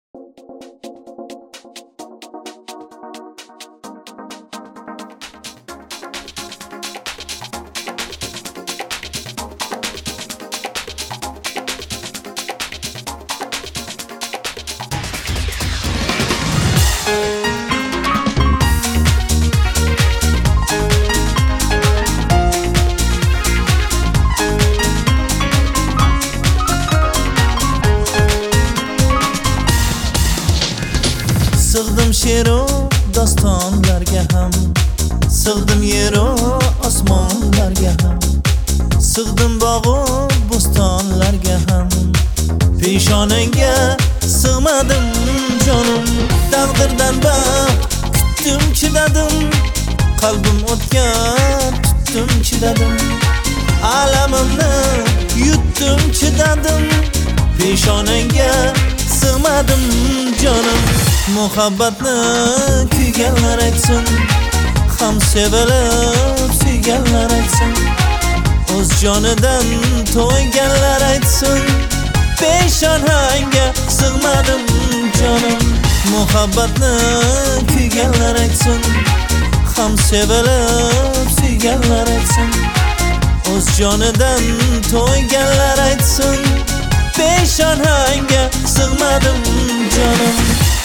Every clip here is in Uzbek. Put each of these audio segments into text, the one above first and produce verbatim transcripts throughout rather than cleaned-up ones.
Sig'dim she'ru dostonlarga ham, sig'dim yeru osmonlarga ham, sig'dim bog'u bo'stonlarga ham, peshonangga sig'madim jonim. Taqdirdan baxt kutdim, chidadim, qalbim o'tga tutdim, chidadim, alamimni yutdim, chidadim, peshonangga sig'madim jonim. Muhabbatni kuyganlar aytsin, ham sevilib suyganlar aytsin, o'z jonidan to'yganlar aytsin, peshonangga sig'madim jonim. Muhabbatni kuyganlar aytsin, ham sevilib suyganlar aytsin, o'z jonidan to'yganlar aytsin, peshonangga sig'madim jonim.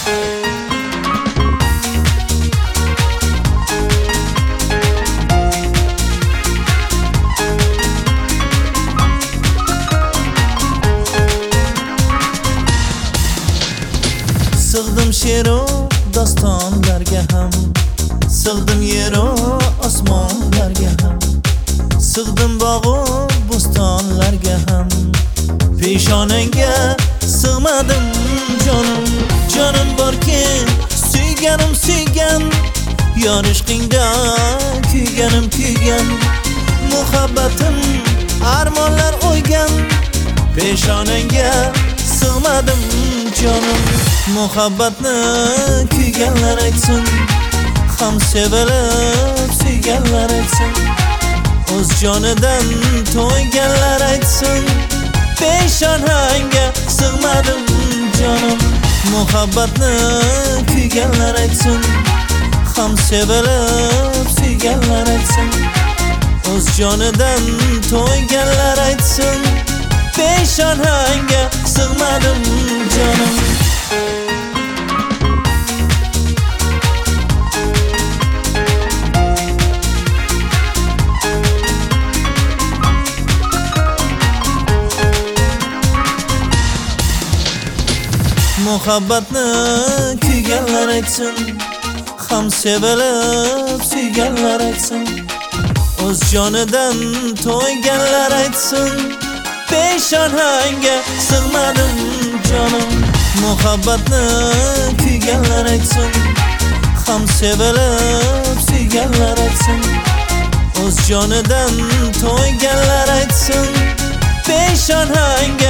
Sig'dim she'ru dostonlarga ham, sig'dim yeru osmonlarga ham, sig'dim bog'u bo'stonlarga ham, peshonangga sig'madim jonim. Jonim borki suyganim suygan, yor ishqingda kuyganim kuygan, muhabbatim armonlar o'ygan, peshonangga sig'madim jonim. Muhabbatni kuyganlar aytsin, ham sevilib suyganlar aytsin, o'z jonidan to'yganlar aytsin, peshonangga sig'madim jonim. Muhabbatni kuyganlar aytsin, ham sevilib suyganlar aytsin, o'z jonidan to'yganlar aytsin, peshonangga sig'madim jonim. Muhabbatni kuyganlar aytsin, ham sevilib suyganlar aytsin, o'z jonidan to'yganlar aytsin, peshonangga sig'madim jonim. Muhabbatni kuyganlar aytsin, ham sevilib suyganlar aytsin, o'z jonidan to'yganlar aytsin, peshonangga